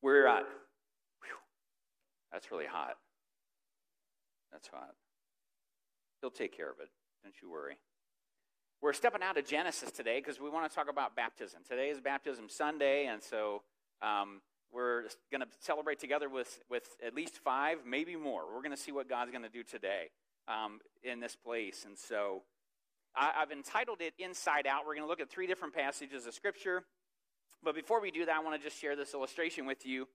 We're, that's really hot. That's hot. He'll take care of it. Don't you worry. We're stepping out of Genesis today because we want to talk about baptism. Today is Baptism Sunday, and so we're going to celebrate together with at least 5, maybe more. We're going to see what God's going to do today in this place. And so I've entitled it Inside Out. We're going to look at 3 different passages of Scripture. But before we do that, I want to just share this illustration with you.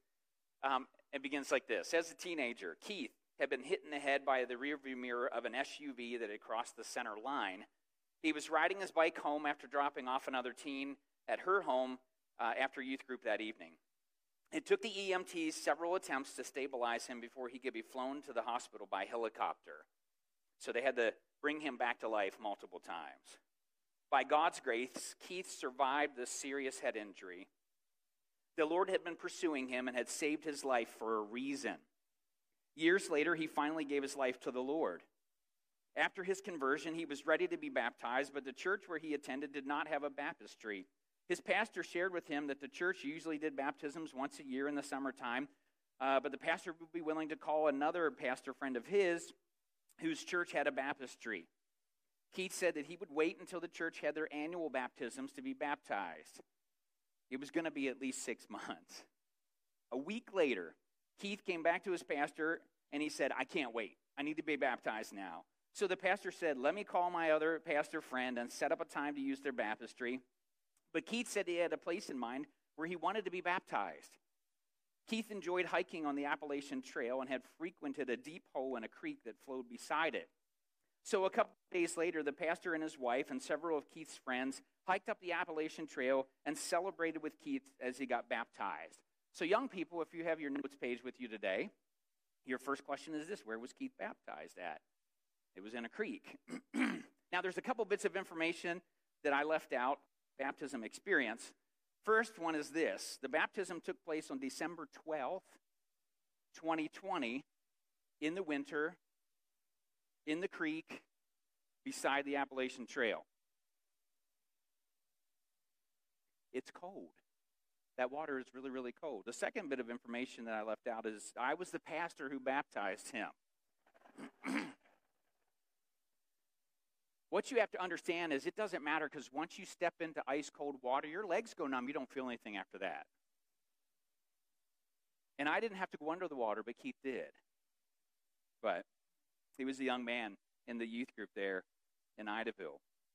It begins like this. As a teenager, Keith had been hit in the head by the rearview mirror of an SUV that had crossed the center line. He was riding his bike home after dropping off another teen at her home after youth group that evening. It took the EMTs several attempts to stabilize him before he could be flown to the hospital by helicopter. So they had to bring him back to life multiple times. By God's grace, Keith survived this serious head injury. The Lord had been pursuing him and had saved his life for a reason. Years later, he finally gave his life to the Lord. After his conversion, he was ready to be baptized, but the church where he attended did not have a baptistry. His pastor shared with him that the church usually did baptisms once a year in the summertime, but the pastor would be willing to call another pastor friend of his whose church had a baptistry. Keith said that he would wait until the church had their annual baptisms to be baptized. It was going to be at least 6 months. A week later, Keith came back to his pastor and he said, I can't wait. I need to be baptized now. So the pastor said, let me call my other pastor friend and set up a time to use their baptistry. But Keith said he had a place in mind where he wanted to be baptized. Keith enjoyed hiking on the Appalachian Trail and had frequented a deep hole in a creek that flowed beside it. So a couple of days later, the pastor and his wife and several of Keith's friends hiked up the Appalachian Trail and celebrated with Keith as he got baptized. So young people, if you have your notes page with you today, your first question is this: where was Keith baptized at? It was in a creek. Now, there's a couple bits of information that I left out, baptism experience. First one is this: the baptism took place on December 12th, 2020, in the winter, in the creek, beside the Appalachian Trail. It's cold. That water is really, really cold. The second bit of information that I left out is I was the pastor who baptized him. What you have to understand is it doesn't matter, because once you step into ice-cold water, your legs go numb. You don't feel anything after that. And I didn't have to go under the water, but Keith did. But he was a young man in the youth group there in Idaville.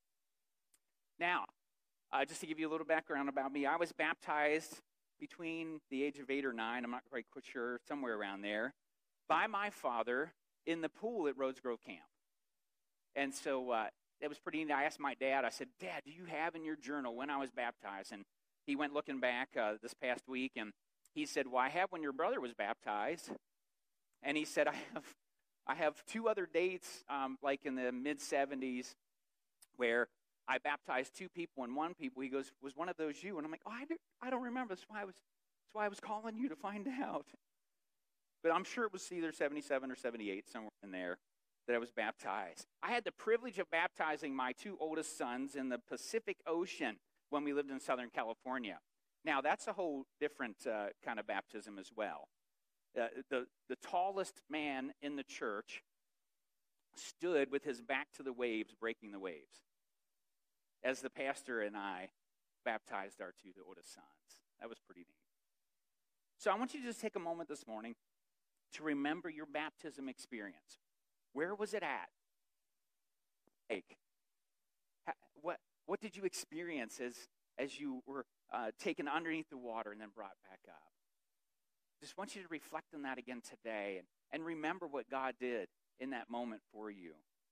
Now, just to give you a little background about me, I was baptized between the age of 8 or 9, I'm not quite sure, somewhere around there, by my father in the pool at Rhodes Grove Camp. And so it was pretty neat. I asked my dad, I said, Dad, do you have in your journal when I was baptized? And he went looking back this past week, and he said, well, I have when your brother was baptized. And he said, I have 2 other dates, like in the mid-'70s, where I baptized 2 people, and one people, he goes, was one of those you? And I'm like, oh, I don't remember. That's why I was calling you to find out. But I'm sure it was either 77 or 78, somewhere in there, that I was baptized. I had the privilege of baptizing my 2 oldest sons in the Pacific Ocean when we lived in Southern California. Now, that's a whole different kind of baptism as well. The tallest man in the church stood with his back to the waves, breaking the waves, as the pastor and I baptized our 2 oldest sons. That was pretty neat. So I want you to just take a moment this morning to remember your baptism experience. Where was it at? Like, what did you experience as you were taken underneath the water and then brought back up? Just want you to reflect on that again today and remember what God did in that moment for you.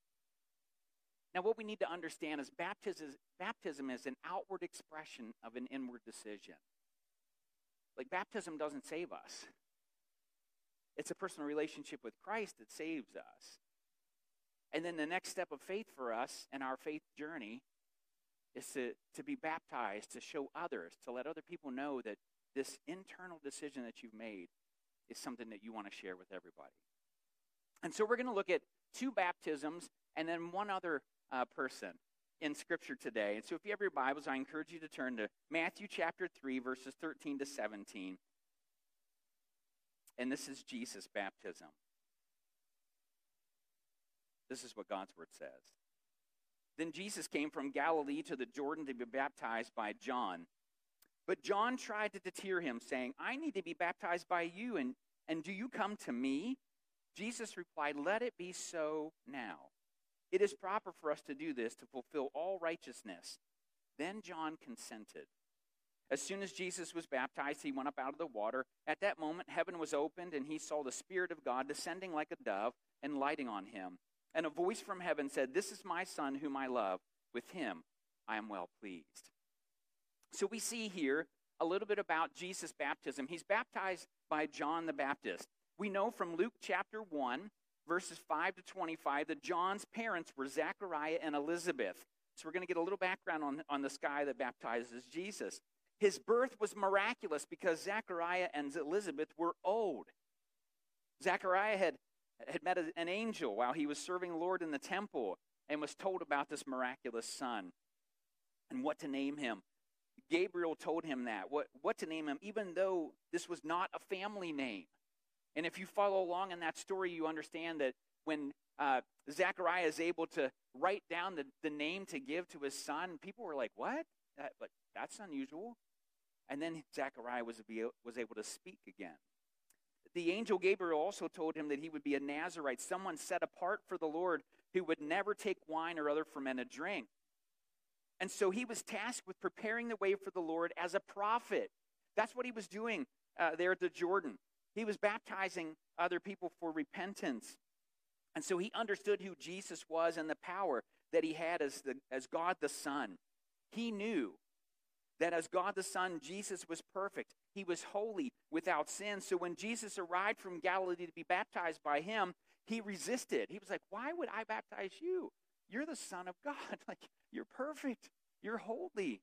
Now, what we need to understand is baptism is an outward expression of an inward decision. Like, baptism doesn't save us. It's a personal relationship with Christ that saves us. And then the next step of faith for us in our faith journey is to be baptized, to show others, to let other people know that this internal decision that you've made is something that you want to share with everybody. And so we're going to look at 2 baptisms and then one other person in Scripture today. And so if you have your Bibles, I encourage you to turn to Matthew chapter 3, verses 13 to 17. And this is Jesus' baptism. This is what God's word says. Then Jesus came from Galilee to the Jordan to be baptized by John. But John tried to deter him, saying, I need to be baptized by you, and do you come to me? Jesus replied, let it be so now. It is proper for us to do this to fulfill all righteousness. Then John consented. As soon as Jesus was baptized, he went up out of the water. At that moment, heaven was opened, and he saw the Spirit of God descending like a dove and lighting on him. And a voice from heaven said, this is my Son whom I love. With him I am well pleased. So we see here a little bit about Jesus' baptism. He's baptized by John the Baptist. We know from Luke chapter 1, verses 5 to 25, that John's parents were Zechariah and Elizabeth. So we're going to get a little background on this guy that baptizes Jesus. His birth was miraculous because Zechariah and Elizabeth were old. Zechariah had met an angel while he was serving the Lord in the temple and was told about this miraculous son and what to name him. Gabriel told him that, what to name him, even though this was not a family name. And if you follow along in that story, you understand that when Zechariah is able to write down the name to give to his son, people were like, what? But that's unusual. And then Zechariah was able to speak again. The angel Gabriel also told him that he would be a Nazirite, someone set apart for the Lord who would never take wine or other fermented drink. And so he was tasked with preparing the way for the Lord as a prophet. That's what he was doing there at the Jordan. He was baptizing other people for repentance. And so he understood who Jesus was and the power that he had as God the Son. He knew that as God the Son, Jesus was perfect. He was holy, without sin. So when Jesus arrived from Galilee to be baptized by him, he resisted. He was like, why would I baptize you? You're the Son of God. Like, you're perfect. You're holy.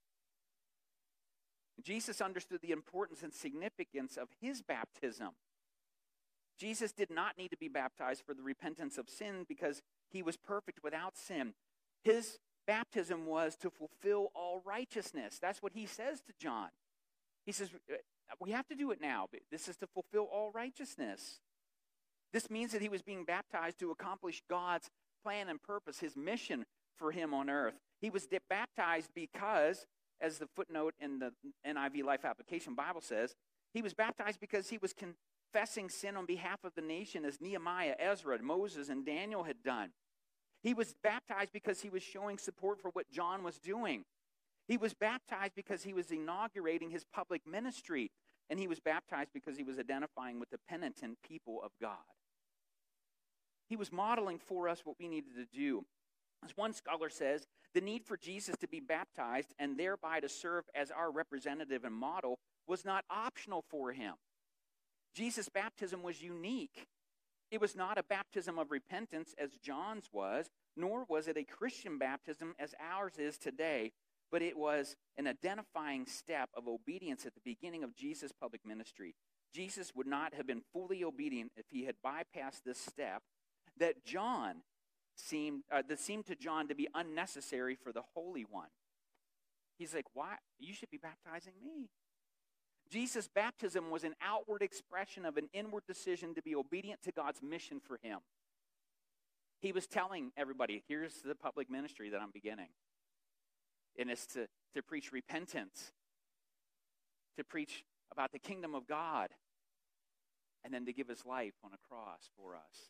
Jesus understood the importance and significance of his baptism. Jesus did not need to be baptized for the repentance of sin because he was perfect without sin. His baptism was to fulfill all righteousness. That's what he says to John. He says, we have to do it now. This is to fulfill all righteousness. This means that he was being baptized to accomplish God's plan and purpose, his mission for him on earth. He was baptized because, as the footnote in the NIV Life Application Bible says, he was baptized because he was confessing sin on behalf of the nation as Nehemiah, Ezra, Moses, and Daniel had done. He was baptized because he was showing support for what John was doing. He was baptized because he was inaugurating his public ministry. And he was baptized because he was identifying with the penitent people of God. He was modeling for us what we needed to do. As one scholar says, the need for Jesus to be baptized and thereby to serve as our representative and model was not optional for him. Jesus' baptism was unique. It was not a baptism of repentance as John's was, nor was it a Christian baptism as ours is today, but it was an identifying step of obedience at the beginning of Jesus' public ministry. Jesus would not have been fully obedient if he had bypassed this step that seemed to John to be unnecessary for the Holy One. He's like, why? You should be baptizing me. Jesus' baptism was an outward expression of an inward decision to be obedient to God's mission for him. He was telling everybody, here's the public ministry that I'm beginning. And it's to preach repentance, to preach about the kingdom of God, and then to give his life on a cross for us.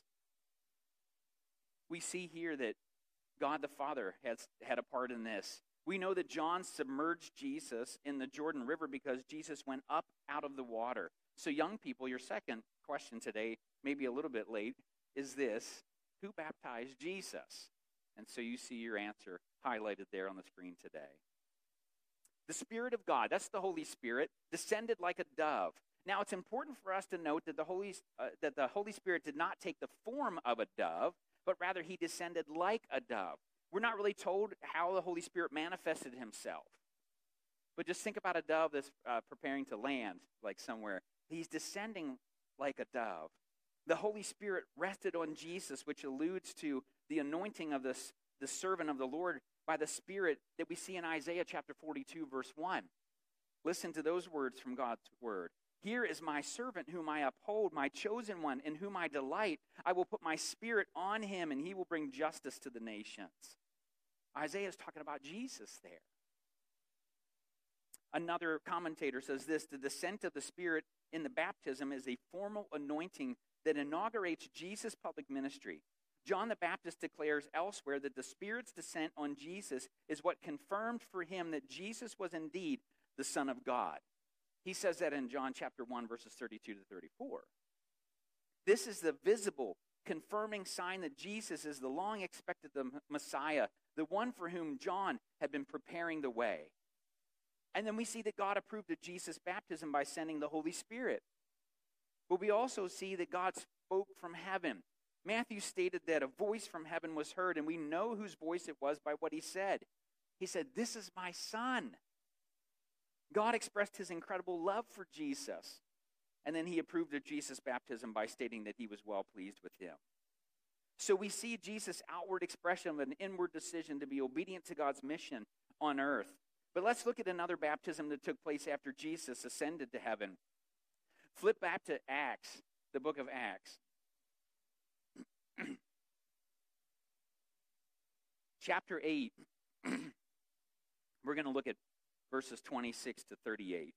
We see here that God the Father has had a part in this. We know that John submerged Jesus in the Jordan River because Jesus went up out of the water. So young people, your second question today, maybe a little bit late, is this: who baptized Jesus? And so you see your answer highlighted there on the screen today. The Spirit of God, that's the Holy Spirit, descended like a dove. Now, it's important for us to note that the Holy Spirit did not take the form of a dove, but rather he descended like a dove. We're not really told how the Holy Spirit manifested himself. But just think about a dove that's preparing to land, like somewhere. He's descending like a dove. The Holy Spirit rested on Jesus, which alludes to the anointing of the servant of the Lord by the Spirit that we see in Isaiah chapter 42, verse 1. Listen to those words from God's word. Here is my servant whom I uphold, my chosen one in whom I delight. I will put my spirit on him, and he will bring justice to the nations. Isaiah is talking about Jesus there. Another commentator says this: the descent of the Spirit in the baptism is a formal anointing that inaugurates Jesus' public ministry. John the Baptist declares elsewhere that the Spirit's descent on Jesus is what confirmed for him that Jesus was indeed the Son of God. He says that in John chapter 1, verses 32 to 34. This is the visible, confirming sign that Jesus is the long-expected Messiah, the one for whom John had been preparing the way. And then we see that God approved of Jesus' baptism by sending the Holy Spirit. But we also see that God spoke from heaven. Matthew stated that a voice from heaven was heard, and we know whose voice it was by what he said. He said, "This is my son." God expressed his incredible love for Jesus, and then he approved of Jesus' baptism by stating that he was well pleased with him. So we see Jesus' outward expression of an inward decision to be obedient to God's mission on earth. But let's look at another baptism that took place after Jesus ascended to heaven. Flip back to Acts, the book of Acts. Chapter 8, we're going to look at verses 26 to 38.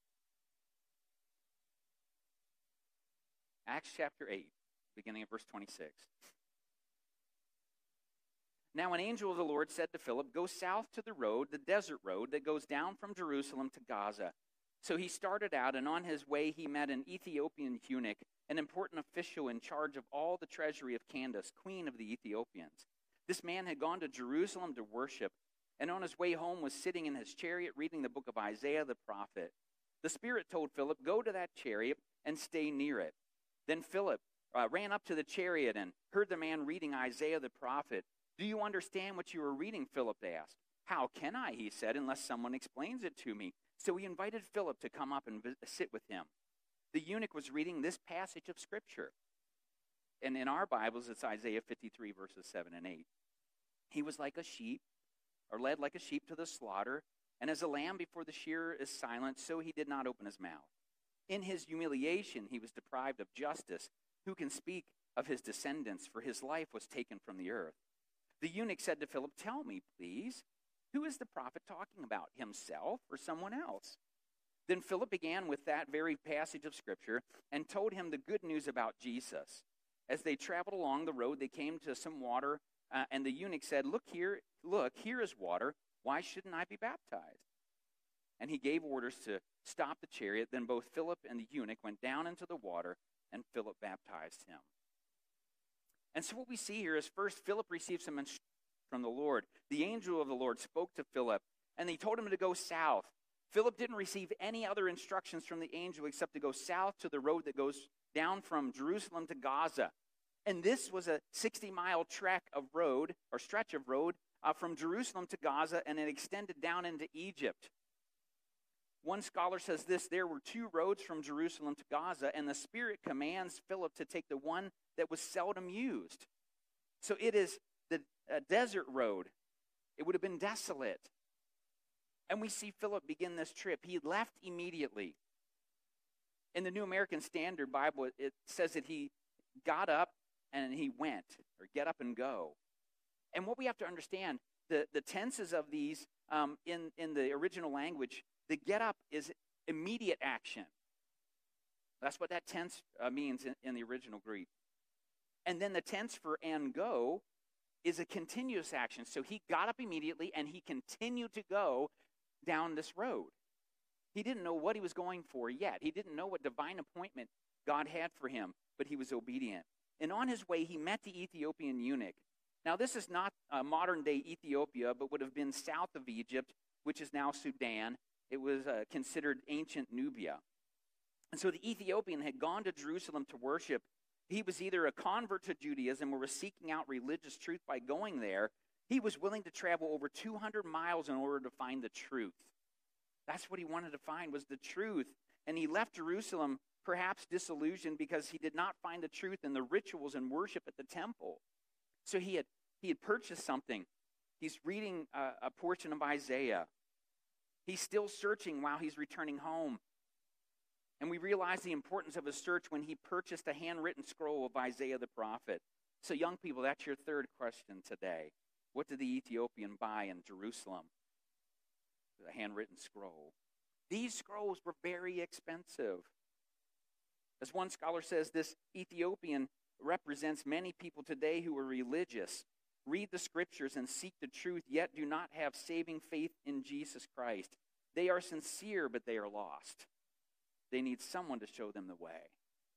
Acts chapter 8, beginning at verse 26. Now an angel of the Lord said to Philip, "Go south to the road, the desert road that goes down from Jerusalem to Gaza." So he started out, and on his way he met an Ethiopian eunuch, an important official in charge of all the treasury of Candace, queen of the Ethiopians. This man had gone to Jerusalem to worship, and on his way home was sitting in his chariot reading the book of Isaiah the prophet. The Spirit told Philip, "Go to that chariot and stay near it." Then Philip ran up to the chariot and heard the man reading Isaiah the prophet. "Do you understand what you are reading?" Philip asked. "How can I," he said, "unless someone explains it to me?" So he invited Philip to come up and sit with him. The eunuch was reading this passage of Scripture. And in our Bibles, it's Isaiah 53, verses 7 and 8. "He was like a sheep, or led like a sheep to the slaughter, and as a lamb before the shearer is silent, so he did not open his mouth. In his humiliation he was deprived of justice. Who can speak of his descendants? For his life was taken from the earth." The eunuch said to Philip, "Tell me, please, who is the prophet talking about, himself or someone else?" Then Philip began with that very passage of Scripture and told him the good news about Jesus. As they traveled along the road, they came to some water, and the eunuch said, look, here is water. Why shouldn't I be baptized?" And he gave orders to stop the chariot. Then both Philip and the eunuch went down into the water, and Philip baptized him. And so what we see here is first, Philip received some instruction from the Lord. The angel of the Lord spoke to Philip, and he told him to go south. Philip didn't receive any other instructions from the angel except to go south to the road that goes down from Jerusalem to Gaza. And this was a 60-mile stretch of road from Jerusalem to Gaza, and it extended down into Egypt. One scholar says this: there were two roads from Jerusalem to Gaza, and the Spirit commands Philip to take the one that was seldom used. So it is the desert road. It would have been desolate. And we see Philip begin this trip. He left immediately. In the New American Standard Bible, it says that he got up and he went, or get up and go. And what we have to understand, the tenses of these in the original language, the get up is immediate action. That's what that tense means in the original Greek. And then the tense for and go is a continuous action. So he got up immediately and he continued to go down this road. He didn't know what he was going for yet. He didn't know what divine appointment God had for him, but he was obedient. And on his way, he met the Ethiopian eunuch. Now, this is not modern-day Ethiopia, but would have been south of Egypt, which is now Sudan. It was considered ancient Nubia. And so the Ethiopian had gone to Jerusalem to worship. He was either a convert to Judaism or was seeking out religious truth by going there. He was willing to travel over 200 miles in order to find the truth. That's what he wanted to find, was the truth. And he left Jerusalem perhaps disillusioned because he did not find the truth in the rituals and worship at the temple. So he had purchased something. He's reading a portion of Isaiah. He's still searching while he's returning home. And we realize the importance of his search when he purchased a handwritten scroll of Isaiah the prophet. So young people, that's your third question today. What did the Ethiopian buy in Jerusalem? A handwritten scroll. These scrolls were very expensive. As one scholar says, this Ethiopian represents many people today who are religious, read the scriptures and seek the truth, yet do not have saving faith in Jesus Christ. They are sincere, but they are lost. They need someone to show them the way.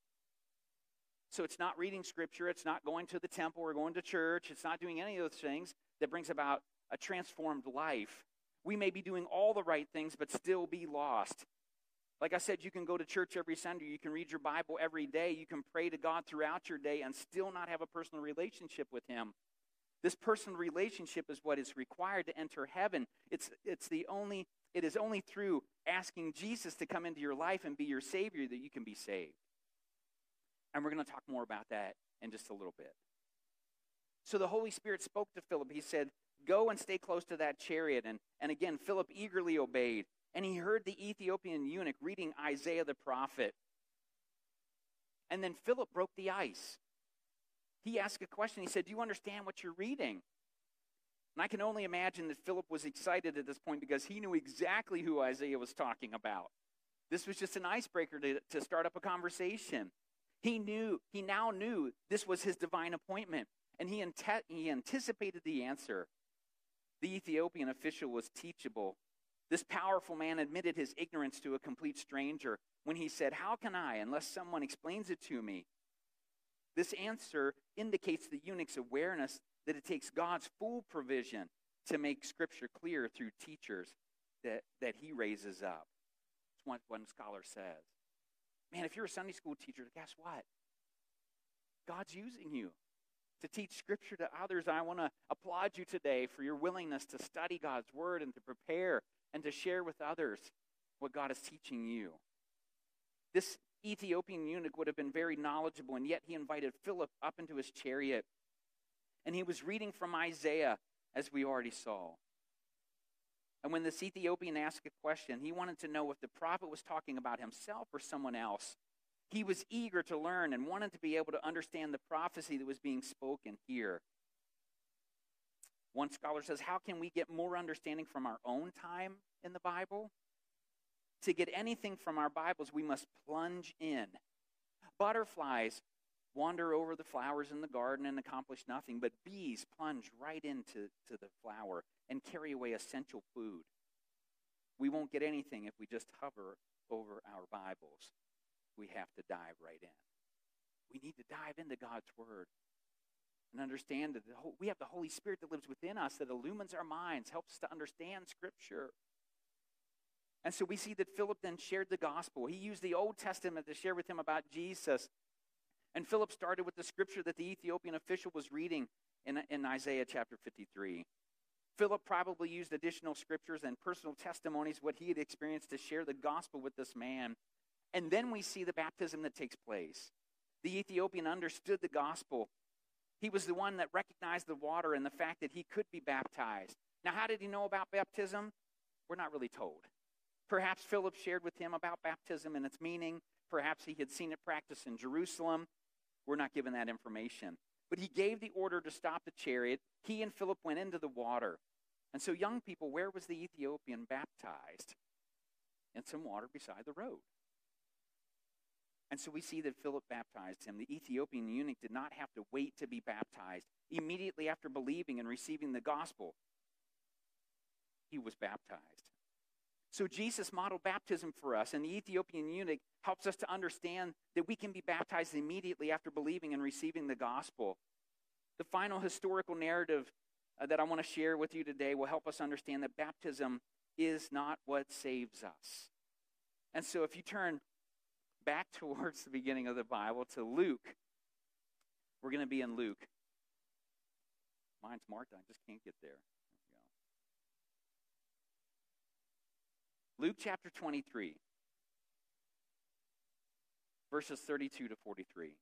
So it's not reading scripture, it's not going to the temple or going to church, it's not doing any of those things that brings about a transformed life. We may be doing all the right things, but still be lost. Like I said, you can go to church every Sunday, you can read your Bible every day, you can pray to God throughout your day and still not have a personal relationship with him. This personal relationship is what is required to enter heaven. It is only through asking Jesus to come into your life and be your Savior that you can be saved. And we're going to talk more about that in just a little bit. So the Holy Spirit spoke to Philip. He said, go and stay close to that chariot. And again, Philip eagerly obeyed. And he heard the Ethiopian eunuch reading Isaiah the prophet. And then Philip broke the ice. He asked a question. He said, do you understand what you're reading? And I can only imagine that Philip was excited at this point because he knew exactly who Isaiah was talking about. This was just an icebreaker to start up a conversation. He now knew this was his divine appointment, and he anticipated the answer. The Ethiopian official was teachable. This powerful man admitted his ignorance to a complete stranger when he said, how can I, unless someone explains it to me? This answer indicates the eunuch's awareness that it takes God's full provision to make Scripture clear through teachers that he raises up. That's what one scholar says. Man, if you're a Sunday school teacher, guess what? God's using you to teach Scripture to others. I want to applaud you today for your willingness to study God's Word and to prepare and to share with others what God is teaching you. This Ethiopian eunuch would have been very knowledgeable, and yet he invited Philip up into his chariot. And he was reading from Isaiah, as we already saw. And when this Ethiopian asked a question, he wanted to know if the prophet was talking about himself or someone else. He was eager to learn and wanted to be able to understand the prophecy that was being spoken here. One scholar says, how can we get more understanding from our own time in the Bible? To get anything from our Bibles, we must plunge in. Butterflies wander over the flowers in the garden and accomplish nothing, but bees plunge right into the flower and carry away essential food. We won't get anything if we just hover over our Bibles. We have to dive right in. We need to dive into God's Word and understand that we have the Holy Spirit that lives within us that illumines our minds, helps us to understand Scripture. And so we see that Philip then shared the gospel. He used the Old Testament to share with him about Jesus. And Philip started with the scripture that the Ethiopian official was reading in Isaiah chapter 53. Philip probably used additional scriptures and personal testimonies, what he had experienced, to share the gospel with this man. And then we see the baptism that takes place. The Ethiopian understood the gospel. He was the one that recognized the water and the fact that he could be baptized. Now, how did he know about baptism? We're not really told. Perhaps Philip shared with him about baptism and its meaning. Perhaps he had seen it practiced in Jerusalem. We're not given that information. But he gave the order to stop the chariot. He and Philip went into the water. And so, young people, where was the Ethiopian baptized? In some water beside the road. And so we see that Philip baptized him. The Ethiopian eunuch did not have to wait to be baptized. Immediately after believing and receiving the gospel, he was baptized. So Jesus modeled baptism for us, and the Ethiopian eunuch helps us to understand that we can be baptized immediately after believing and receiving the gospel. The final historical narrative that I want to share with you today will help us understand that baptism is not what saves us. And so if you turn back towards the beginning of the Bible to Luke, we're going to be in Luke. Mine's marked, I just can't get there. Luke chapter 23, verses 32 to 43.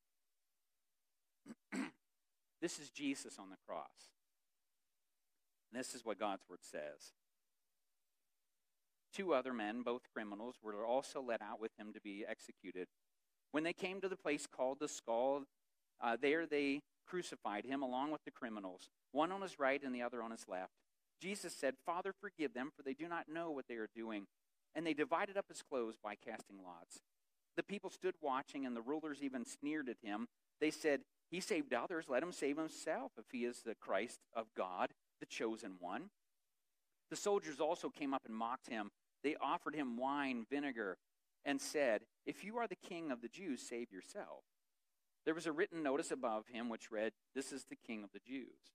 This is Jesus on the cross. And this is what God's word says. 2 other men, both criminals, were also led out with him to be executed. When they came to the place called the Skull, there they crucified him along with the criminals, one on his right and the other on his left. Jesus said, "Father, forgive them, for they do not know what they are doing." And they divided up his clothes by casting lots. The people stood watching, and the rulers even sneered at him. They said, "He saved others, let him save himself, if he is the Christ of God, the chosen one." The soldiers also came up and mocked him. They offered him wine, vinegar, and said, "If you are the king of the Jews, save yourself." There was a written notice above him which read, "This is the King of the Jews."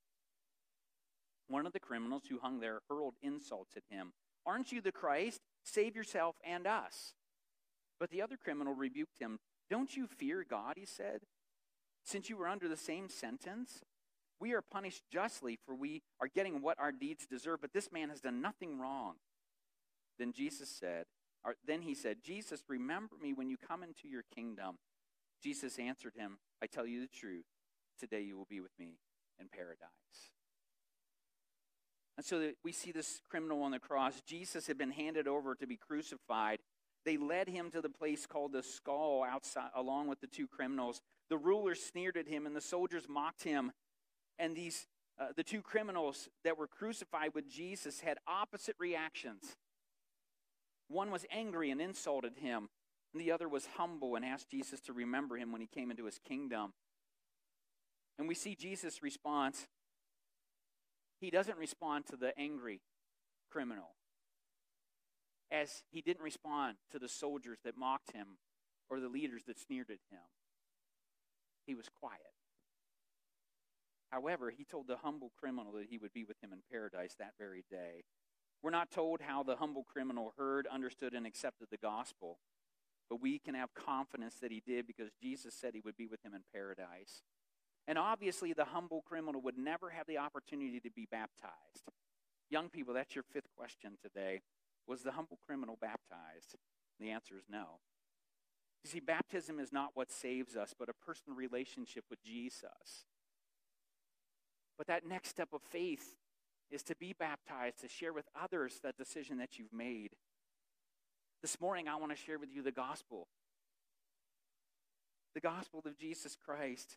One of the criminals who hung there hurled insults at him. "Aren't you the Christ? Save yourself and us." But the other criminal rebuked him. "Don't you fear God," he said, "since you are under the same sentence? We are punished justly, for we are getting what our deeds deserve, but this man has done nothing wrong." Then he said, "Jesus, remember me when you come into your kingdom." Jesus answered him, "I tell you the truth, today you will be with me in paradise." And so we see this criminal on the cross. Jesus had been handed over to be crucified. They led him to the place called the Skull outside, along with the 2 criminals. The rulers sneered at him, and the soldiers mocked him. And the 2 criminals that were crucified with Jesus had opposite reactions. One was angry and insulted him, and the other was humble and asked Jesus to remember him when he came into his kingdom. And we see Jesus' response. He doesn't respond to the angry criminal, as he didn't respond to the soldiers that mocked him or the leaders that sneered at him. He was quiet. However, he told the humble criminal that he would be with him in paradise that very day. We're not told how the humble criminal heard, understood, and accepted the gospel, but we can have confidence that he did because Jesus said he would be with him in paradise. And obviously, the humble criminal would never have the opportunity to be baptized. Young people, that's your 5th question today. Was the humble criminal baptized? The answer is no. You see, baptism is not what saves us, but a personal relationship with Jesus. But that next step of faith is to be baptized, to share with others that decision that you've made. This morning, I want to share with you the gospel. The gospel of Jesus Christ.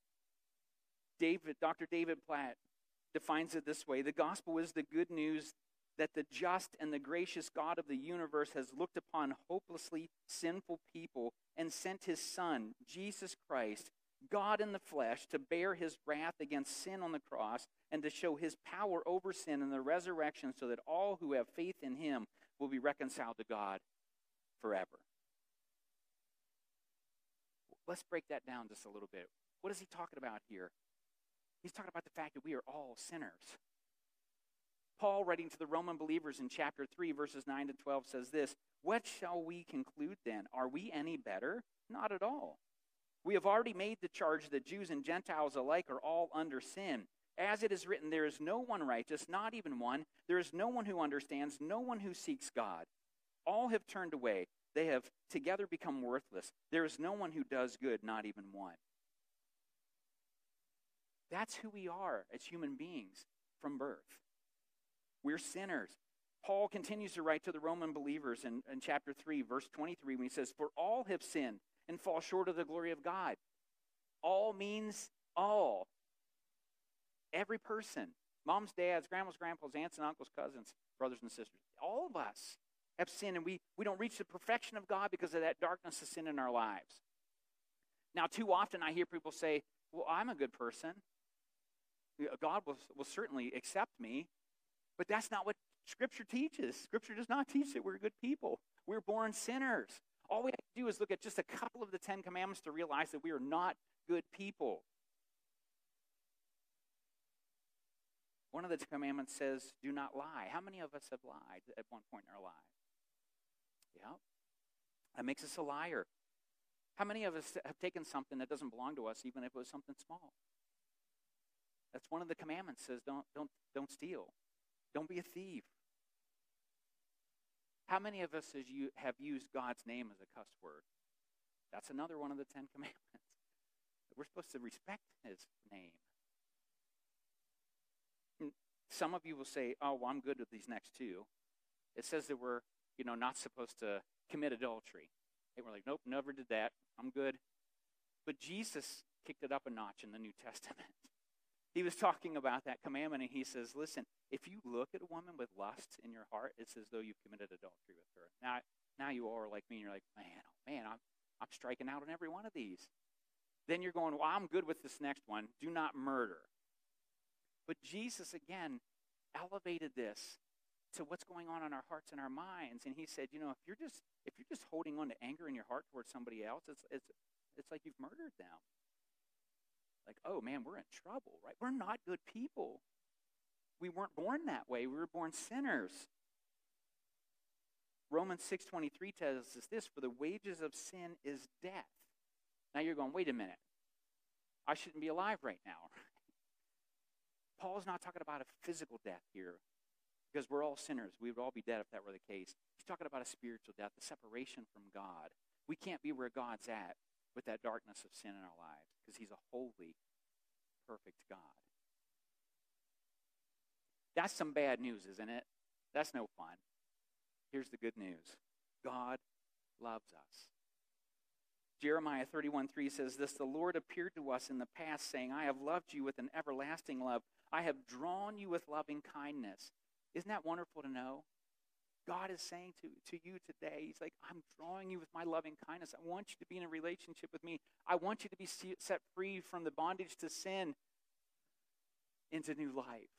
Dr. David Platt defines it this way: the gospel is the good news that the just and the gracious God of the universe has looked upon hopelessly sinful people and sent his Son, Jesus Christ, God in the flesh, to bear his wrath against sin on the cross and to show his power over sin in the resurrection, so that all who have faith in him will be reconciled to God forever. Let's break that down just a little bit. What is he talking about here? He's talking about the fact that we are all sinners. Paul, writing to the Roman believers in chapter 3, verses 9 to 12, says this: "What shall we conclude then? Are we any better? Not at all. We have already made the charge that Jews and Gentiles alike are all under sin. As it is written, there is no one righteous, not even one. There is no one who understands, no one who seeks God. All have turned away. They have together become worthless. There is no one who does good, not even one." That's who we are as human beings from birth. We're sinners. Paul continues to write to the Roman believers in chapter 3, verse 23, when he says, "For all have sinned and fall short of the glory of God." All means all. Every person. Moms, dads, grandmas, grandpas, aunts and uncles, cousins, brothers and sisters. All of us have sinned, and we don't reach the perfection of God because of that darkness of sin in our lives. Now, too often I hear people say, "Well, I'm a good person. God will certainly accept me." But that's not what Scripture teaches. Scripture does not teach that we're good people. We're born sinners. All we have to do is look at just a couple of the 10 Commandments to realize that we are not good people. One of the commandments says, "Do not lie." How many of us have lied at one point in our lives? Yeah. That makes us a liar. How many of us have taken something that doesn't belong to us, even if it was something small? That's one of the commandments, says don't steal. Don't be a thief. How many of us have used God's name as a cuss word? That's another one of the 10 Commandments. We're supposed to respect his name. Some of you will say, "Oh, well, I'm good with these next 2. It says that we're, not supposed to commit adultery. And we're like, nope, never did that. I'm good. But Jesus kicked it up a notch in the New Testament. He was talking about that commandment, and he says, listen, if you look at a woman with lust in your heart, it's as though you've committed adultery with her. Now you are like me, and you're like, man, I'm striking out on every one of these. Then you're going, well, I'm good with this next one. Do not murder. But Jesus, again, elevated this to what's going on in our hearts and our minds. And he said, if you're just holding on to anger in your heart towards somebody else, it's like you've murdered them. Like, oh man, we're in trouble, right? We're not good people. We weren't born that way. We were born sinners. Romans 6:23 tells us this, for the wages of sin is death. Now you're going, wait a minute. I shouldn't be alive right now. Paul's not talking about a physical death here, because we're all sinners. We would all be dead if that were the case. He's talking about a spiritual death, the separation from God. We can't be where God's at with that darkness of sin in our lives, because he's a holy, perfect God. That's some bad news, isn't it? That's no fun. Here's the good news. God loves us. Jeremiah 31:3 says this, the Lord appeared to us in the past, saying, I have loved you with an everlasting love. I have drawn you with loving kindness. Isn't that wonderful to know? God is saying to you today, he's like, I'm drawing you with my loving kindness. I want you to be in a relationship with me. I want you to be set free from the bondage to sin into new life.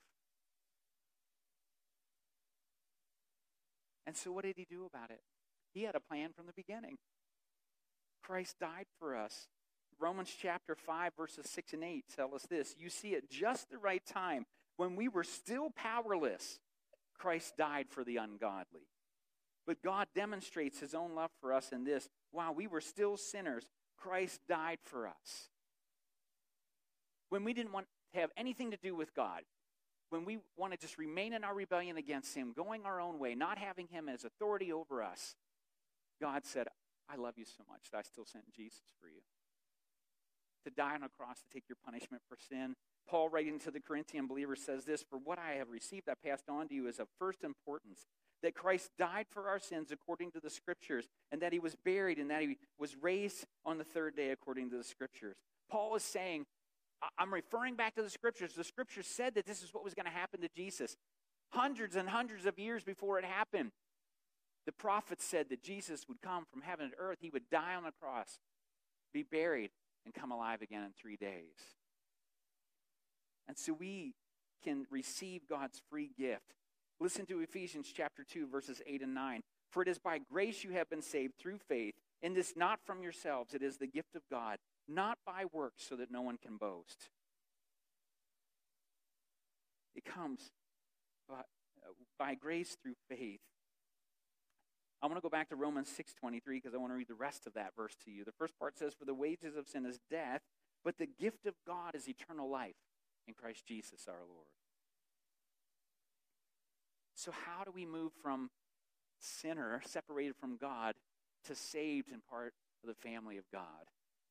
And so what did he do about it? He had a plan from the beginning. Christ died for us. Romans chapter 5, verses 6 and 8 tell us this. You see, at just the right time, when we were still powerless, Christ died for the ungodly. But God demonstrates his own love for us in this. While we were still sinners, Christ died for us. When we didn't want to have anything to do with God, when we want to just remain in our rebellion against him, going our own way, not having him as authority over us, God said, I love you so much that I still sent Jesus for you. To die on a cross to take your punishment for sin. Paul, writing to the Corinthian believers, says this, for what I have received, I passed on to you as of first importance, that Christ died for our sins according to the Scriptures, and that he was buried, and that he was raised on the third day according to the Scriptures. Paul is saying, I'm referring back to the Scriptures. The Scriptures said that this is what was going to happen to Jesus. Hundreds and hundreds of years before it happened, the prophets said that Jesus would come from heaven to earth. He would die on the cross, be buried, and come alive again in 3 days. And so we can receive God's free gift. Listen to Ephesians chapter 2, verses 8 and 9. For it is by grace you have been saved through faith, and this not from yourselves. It is the gift of God, not by works, so that no one can boast. It comes by grace through faith. I want to go back to Romans 6:23 because I want to read the rest of that verse to you. The first part says, for the wages of sin is death, but the gift of God is eternal life in Christ Jesus our Lord. So how do we move from sinner, separated from God, to saved and part of the family of God?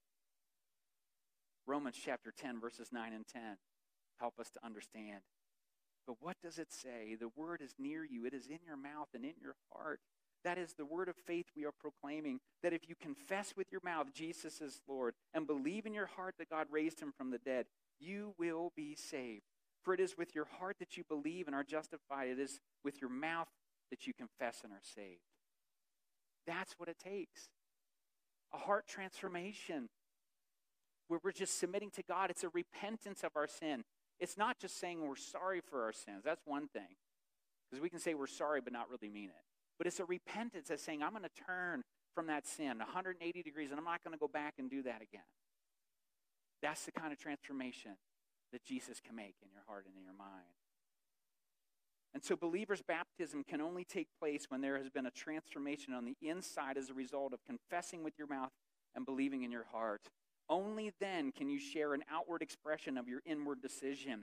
Romans chapter 10, verses 9 and 10 help us to understand. But what does it say? The word is near you. It is in your mouth and in your heart. That is the word of faith we are proclaiming, that if you confess with your mouth Jesus is Lord and believe in your heart that God raised him from the dead, you will be saved. For it is with your heart that you believe and are justified. It is with your mouth that you confess and are saved. That's what it takes. A heart transformation where we're just submitting to God. It's a repentance of our sin. It's not just saying we're sorry for our sins. That's one thing. Because we can say we're sorry but not really mean it. But it's a repentance that's saying I'm going to turn from that sin 180 degrees and I'm not going to go back and do that again. That's the kind of transformation that Jesus can make in your heart and in your mind. And so believers' baptism can only take place when there has been a transformation on the inside as a result of confessing with your mouth and believing in your heart. Only then can you share an outward expression of your inward decision.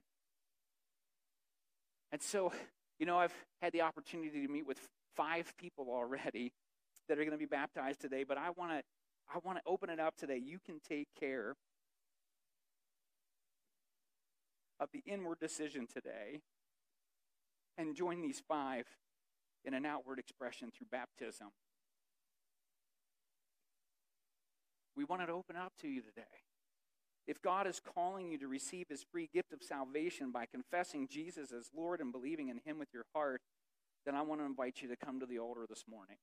And so, I've had the opportunity to meet with 5 people already that are going to be baptized today, but I want to open it up today. You can take care of the inward decision today and join these 5 in an outward expression through baptism. We wanted to open up to you today. If God is calling you to receive his free gift of salvation by confessing Jesus as Lord and believing in him with your heart, then I want to invite you to come to the altar this morning.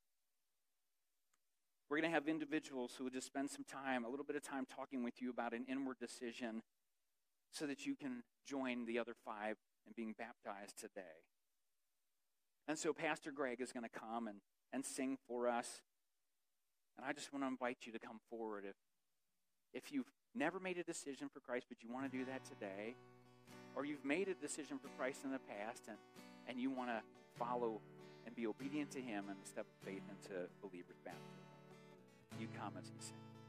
We're going to have individuals who will just spend some time, a little bit of time talking with you about an inward decision so that you can join the other 5 in being baptized today. And so Pastor Greg is going to come and sing for us. And I just want to invite you to come forward. If you've never made a decision for Christ, but you want to do that today, or you've made a decision for Christ in the past and you want to follow and be obedient to him in the step of faith into believer's baptism, you come as he sings.